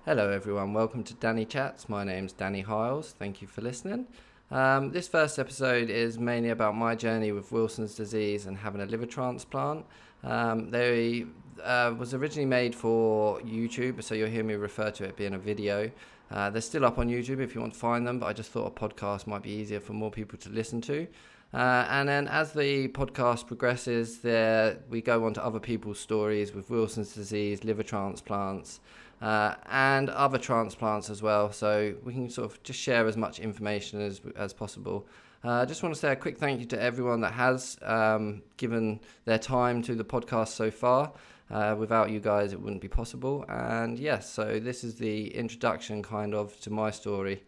Hello everyone, welcome to Danny Chats. My name's Danny Hiles. Thank you for listening. This first episode is mainly about my journey with Wilson's disease and having a liver transplant. They was originally made for YouTube, so you'll hear me refer to it being a video. They're still up on YouTube if you want to find them, but I just thought a podcast might be easier for more people to listen to. And then as the podcast progresses, we go on to other people's stories with Wilson's disease, liver transplants, and other transplants as well, so we can sort of just share as much information as possible. I just want to say a quick thank you to everyone that has given their time to the podcast so far. Without you guys, it wouldn't be possible. And yes, so this is the introduction kind of to my story.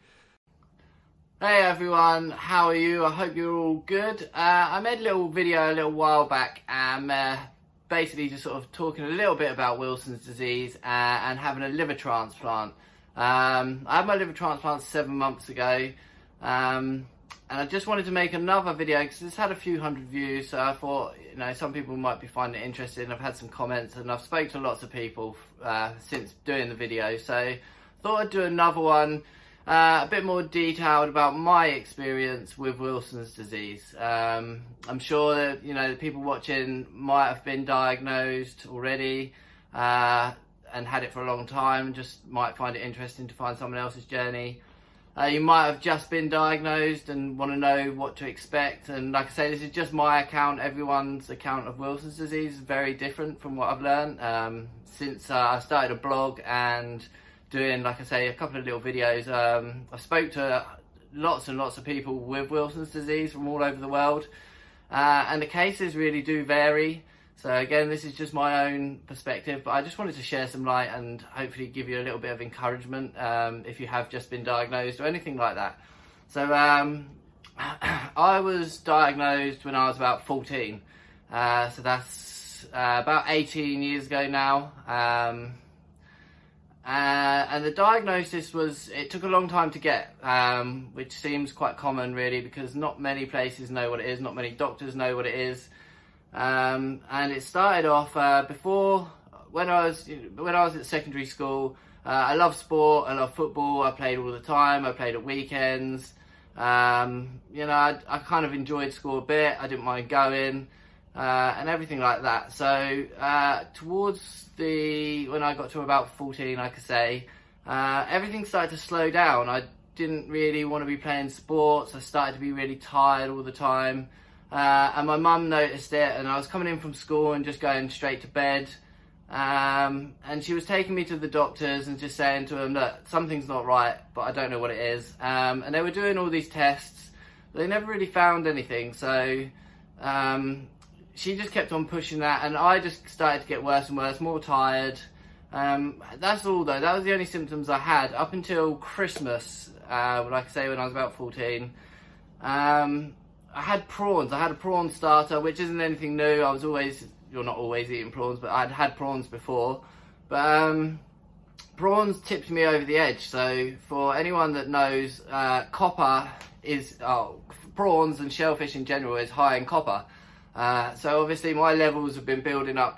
Hey everyone, how are you? I hope you're all good. I made a little video a little while back, basically just sort of talking a little bit about Wilson's disease and having a liver transplant. I had my liver transplant 7 months ago, and I just wanted to make another video because it's had a few hundred views, so I thought, some people might be finding it interesting. I've had some comments and I've spoken to lots of people since doing the video, so I thought I'd do another one a bit more detailed about my experience with Wilson's disease. I'm sure that the people watching might have been diagnosed already and had it for a long time, and just might find it interesting to find someone else's journey. You might have just been diagnosed and want to know what to expect, and like I say, this is just my account. Everyone's account of Wilson's disease is very different from what I've learned since I started a blog and doing, like I say, a couple of little videos. I've spoke to lots and lots of people with Wilson's disease from all over the world, and the cases really do vary. So again, this is just my own perspective, but I just wanted to share some light and hopefully give you a little bit of encouragement if you have just been diagnosed or anything like that. So I was diagnosed when I was about 14, so that's about 18 years ago now. And the diagnosis it took a long time to get, which seems quite common really, because not many places know what it is, not many doctors know what it is. And it started off before, when I was at secondary school. I love sport, I love football, I played all the time, I played at weekends. I kind of enjoyed school a bit, I didn't mind going. And everything like that. So towards when I got to about 14, like I say, everything started to slow down. I didn't really want to be playing sports. I started to be really tired all the time, and my mum noticed it, and I was coming in from school and just going straight to bed, and she was taking me to the doctors and just saying to them, look, something's not right, but I don't know what it is. And they were doing all these tests, but they never really found anything. So she just kept on pushing that, and I just started to get worse and worse, more tired. That's all though. That was the only symptoms I had up until Christmas, like I say, when I was about 14. I had prawns. I had a prawn starter, which isn't anything new. I was you're not always eating prawns, but I'd had prawns before. But prawns tipped me over the edge. So for anyone that knows, copper is, prawns and shellfish in general is high in copper. So obviously my levels have been building up,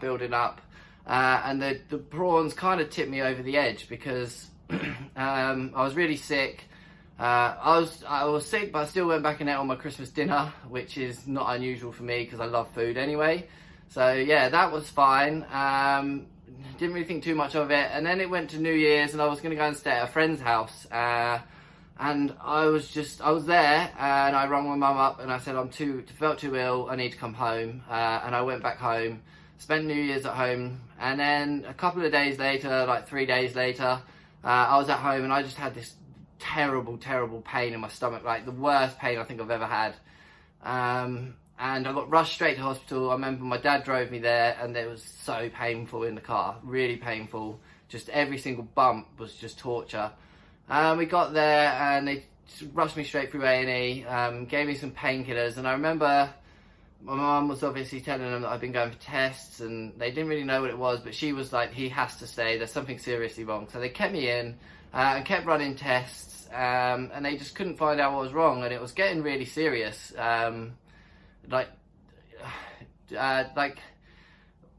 and the prawns kind of tipped me over the edge because I was really sick. I was sick, but I still went back and ate on my Christmas dinner, which is not unusual for me because I love food anyway. So yeah, that was fine. Didn't really think too much of it, and then it went to New Year's, and I was going to go and stay at a friend's house. And I was there, and I rang my mum up and I said, felt too ill, I need to come home. And I went back home, spent New Year's at home, and then a couple of days later, like 3 days later, I was at home and I just had this terrible, terrible pain in my stomach, like the worst pain I think I've ever had. And I got rushed straight to hospital. I remember my dad drove me there, and it was so painful in the car, really painful. Just every single bump was just torture. We got there and they rushed me straight through A&E, gave me some painkillers, and I remember my mum was obviously telling them that I'd been going for tests, and they didn't really know what it was, but she was like, he has to stay, there's something seriously wrong. So they kept me in and kept running tests, and they just couldn't find out what was wrong, and it was getting really serious.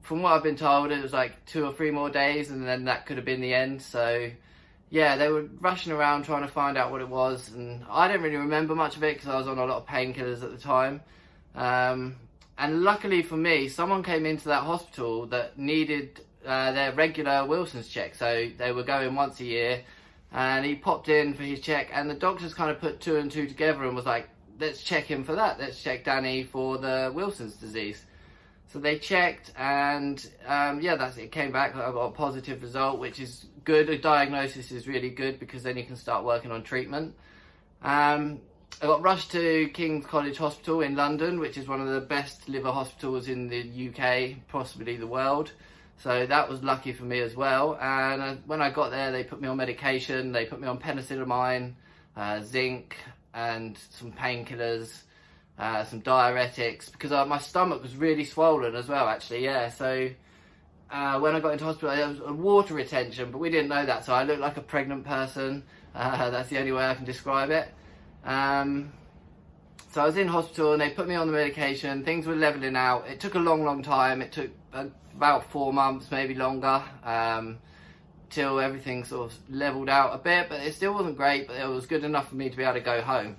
from what I've been told, it was like 2 or 3 more days, and then that could have been the end. So yeah, they were rushing around trying to find out what it was, and I didn't really remember much of it because I was on a lot of painkillers at the time. And luckily for me, someone came into that hospital that needed their regular Wilson's check. So they were going once a year, and he popped in for his check, and the doctors kind of put 2 and 2 together and was like, let's check him for that. Let's check Danny for the Wilson's disease. So they checked, and yeah, that's it. It came back. I got a positive result, which is good. A diagnosis is really good because then you can start working on treatment. I got rushed to King's College Hospital in London, which is one of the best liver hospitals in the UK, possibly the world. So that was lucky for me as well. And when I got there, they put me on medication. They put me on penicillamine, zinc, and some painkillers, some diuretics, because my stomach was really swollen as well, actually. Yeah, so when I got into hospital, there was a water retention, but we didn't know that, so I looked like a pregnant person. That's the only way I can describe it. So I was in hospital, and they put me on the medication. Things were leveling out. It took a long time. It took about 4 months, maybe longer, till everything sort of leveled out a bit, but it still wasn't great, but it was good enough for me to be able to go home.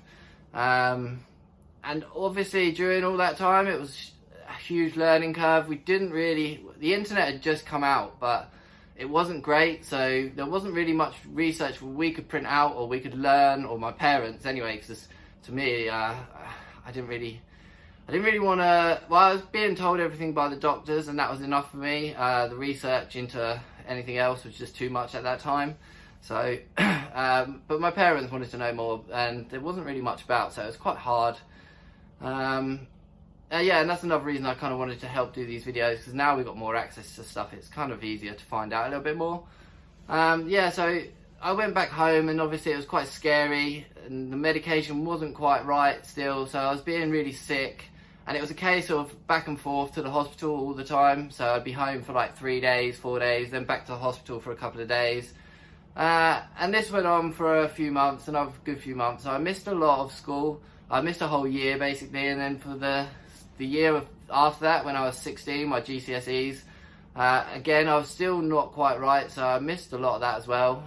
And obviously during all that time, it was a huge learning curve. The internet had just come out, but it wasn't great, so there wasn't really much research we could print out or we could learn, or my parents anyway, because to me, I didn't really want to. Well, I was being told everything by the doctors, and that was enough for me. The research into anything else was just too much at that time. So, but my parents wanted to know more, and there wasn't really much about, so it was quite hard. Yeah, and that's another reason I kind of wanted to help do these videos, because now we've got more access to stuff. It's kind of easier to find out a little bit more. Yeah, so I went back home, and obviously it was quite scary, and the medication wasn't quite right still, so I was being really sick. And it was a case of back and forth to the hospital all the time. So I'd be home for like 3 days, 4 days, then back to the hospital for a couple of days. And this went on for a few months, another good few months. So I missed a lot of school. I missed a whole year basically. And then for the year after that, when I was 16, my GCSEs, again, I was still not quite right. So I missed a lot of that as well.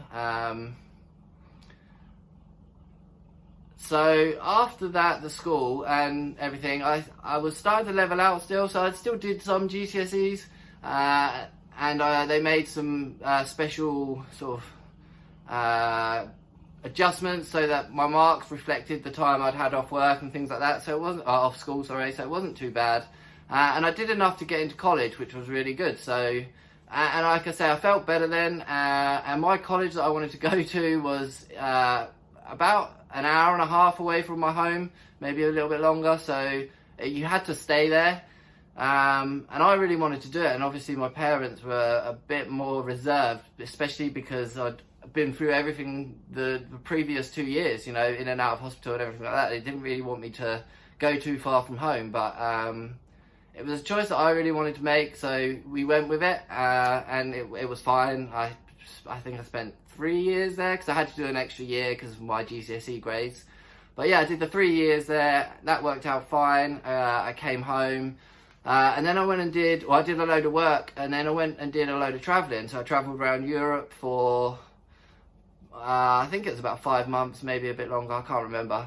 So after that, the school and everything, I was starting to level out still, so I still did some GCSEs, and they made some special sort of adjustments so that my marks reflected the time I'd had off work and things like that. So it wasn't off school, sorry. So it wasn't too bad, and I did enough to get into college, which was really good. So. And like I say, I felt better then, and my college that I wanted to go to was about an hour and a half away from my home, maybe a little bit longer, so you had to stay there, and I really wanted to do it. And obviously my parents were a bit more reserved, especially because I'd been through everything the previous 2 years, you know, in and out of hospital and everything like that. They didn't really want me to go too far from home, but it was a choice that I really wanted to make, so we went with it, and it was fine. I think I spent 3 years there, because I had to do an extra year because of my GCSE grades. But yeah, I did the 3 years there. That worked out fine. I came home, and then I went and did a load of work, and then I went and did a load of travelling. So I travelled around Europe for, I think it was about 5 months, maybe a bit longer, I can't remember.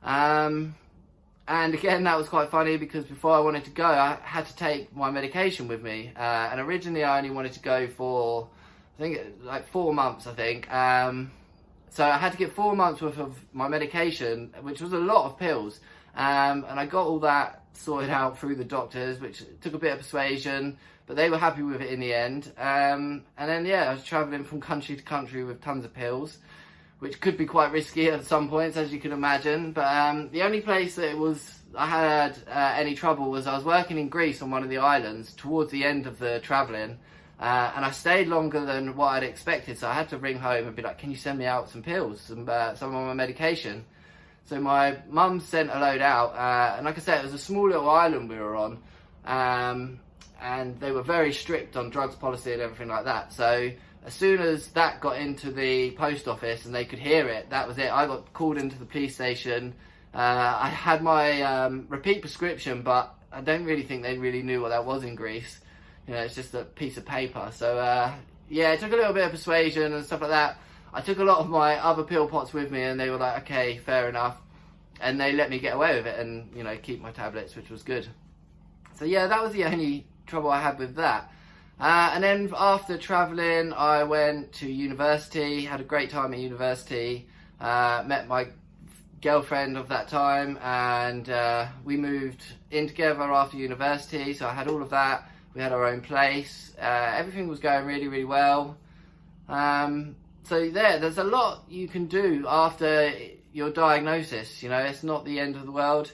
And again, that was quite funny, because before I wanted to go, I had to take my medication with me. And originally I only wanted to go for, I think like 4 months, I think. So I had to get 4 months worth of my medication, which was a lot of pills. And I got all that sorted out through the doctors, which took a bit of persuasion, but they were happy with it in the end. And then, yeah, I was traveling from country to country with tons of pills, which could be quite risky at some points, as you can imagine. But the only place that I had any trouble was I was working in Greece on one of the islands towards the end of the travelling. And I stayed longer than what I'd expected, so I had to ring home and be like, can you send me out some pills, some of my medication? So my mum sent a load out, and like I said, it was a small little island we were on, and they were very strict on drugs policy and everything like that. So as soon as that got into the post office and they could hear it, that was it. I got called into the police station. I had my repeat prescription, but I don't really think they really knew what that was in Greece. You know, it's just a piece of paper. So yeah, it took a little bit of persuasion and stuff like that. I took a lot of my other pill pots with me, and they were like, okay, fair enough, and they let me get away with it and, you know, keep my tablets, which was good. So yeah, that was the only trouble I had with that. And then after travelling, I went to university, had a great time at university, met my girlfriend of that time, and we moved in together after university, so I had all of that. We had our own place, everything was going really, really well. So there's a lot you can do after your diagnosis, you know, it's not the end of the world.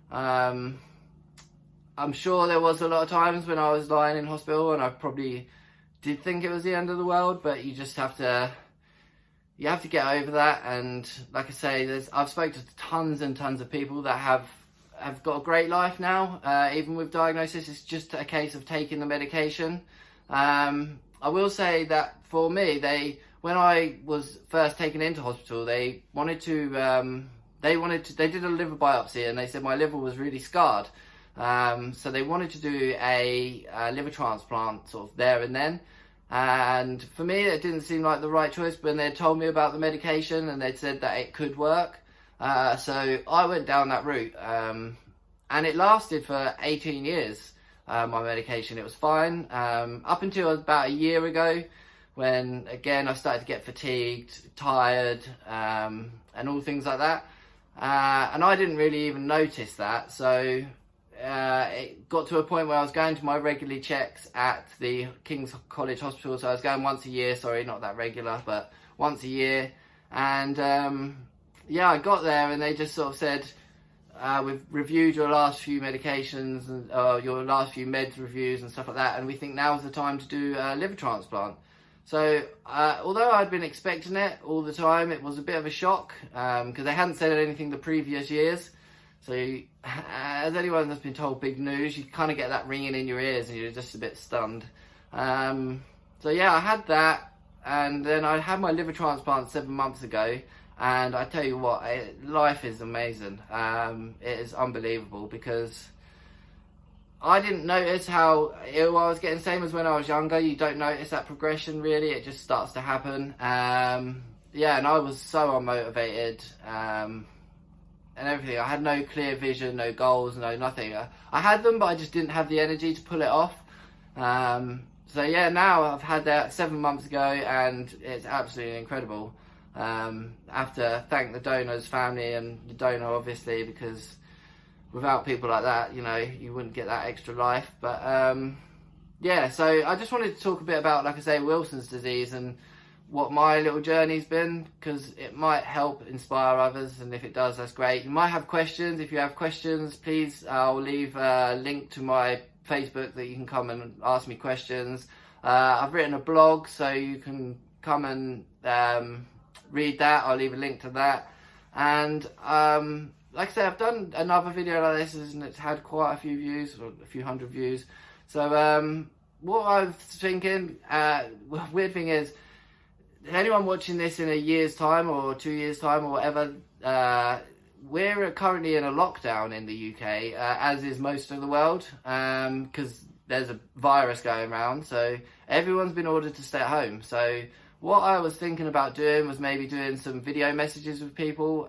I'm sure there was a lot of times when I was lying in hospital and I probably did think it was the end of the world, but you just have to, get over that. And like I say, I've spoken to tons and tons of people that have got a great life now, even with diagnosis. It's just a case of taking the medication. I will say that for me, when I was first taken into hospital, they did a liver biopsy, and they said my liver was really scarred. So they wanted to do a liver transplant sort of there and then. And for me, it didn't seem like the right choice, but they told me about the medication and they'd said that it could work. So I went down that route, and it lasted for 18 years, my medication. It was fine, up until about a year ago, when again I started to get fatigued, tired, and all things like that. And I didn't really even notice that. So it got to a point where I was going to my regular checks at the King's College Hospital. So I was going once a year, sorry, not that regular, but once a year. And yeah, I got there and they just sort of said, we've reviewed your last few medications and your last few meds reviews and stuff like that, and we think now's the time to do a liver transplant. So although I'd been expecting it all the time, it was a bit of a shock, because they hadn't said anything the previous years. So as anyone that's been told big news, you kind of get that ringing in your ears and you're just a bit stunned. So yeah, I had that, and then I had my liver transplant 7 months ago, and I tell you what, life is amazing. It is unbelievable, because I didn't notice how ill I was getting, same as when I was younger. You don't notice that progression really, it just starts to happen. Yeah, and I was so unmotivated, and everything. I had no clear vision, no goals, no nothing. I had them, but I just didn't have the energy to pull it off. So yeah, now I've had that 7 months ago, and it's absolutely incredible. I have to thank the donor's family and the donor, obviously, because without people like that, you know, you wouldn't get that extra life. But yeah, so I just wanted to talk a bit about, like I say, Wilson's disease and what my little journey's been, because it might help inspire others, and if it does, that's great. You might have questions. If you have questions, please, I'll leave a link to my Facebook that you can come and ask me questions. I've written a blog, so you can come and read that. I'll leave a link to that. And like I said, I've done another video like this, and it's had quite a few views, or a few hundred views. So what I was thinking, weird thing is, anyone watching this in a year's time or 2 years time or whatever, we're currently in a lockdown in the UK, as is most of the world, because there's a virus going around, so everyone's been ordered to stay at home. So what I was thinking about doing was maybe doing some video messages with people.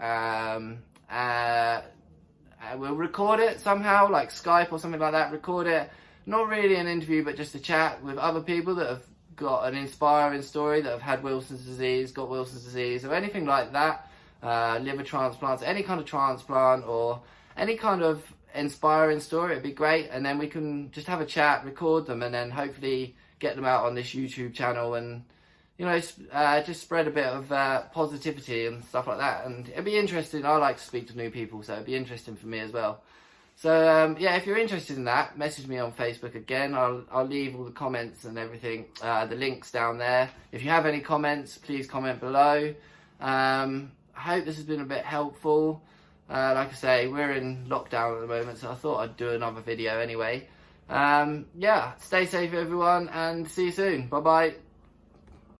We'll record it somehow, like Skype or something like that, record it, not really an interview, but just a chat with other people that have got an inspiring story, that have had Wilson's disease, got Wilson's disease, or anything like that, liver transplants, any kind of transplant, or any kind of inspiring story. It'd be great, and then we can just have a chat, record them, and then hopefully get them out on this YouTube channel, and you know, just spread a bit of positivity and stuff like that. And it'd be interesting. I like to speak to new people, so it'd be interesting for me as well. So yeah, if you're interested in that, message me on Facebook again. I'll leave all the comments and everything, the links down there. If you have any comments, please comment below. I hope this has been a bit helpful. Like I say, we're in lockdown at the moment, so I thought I'd do another video anyway. Yeah, stay safe everyone, and see you soon. Bye bye.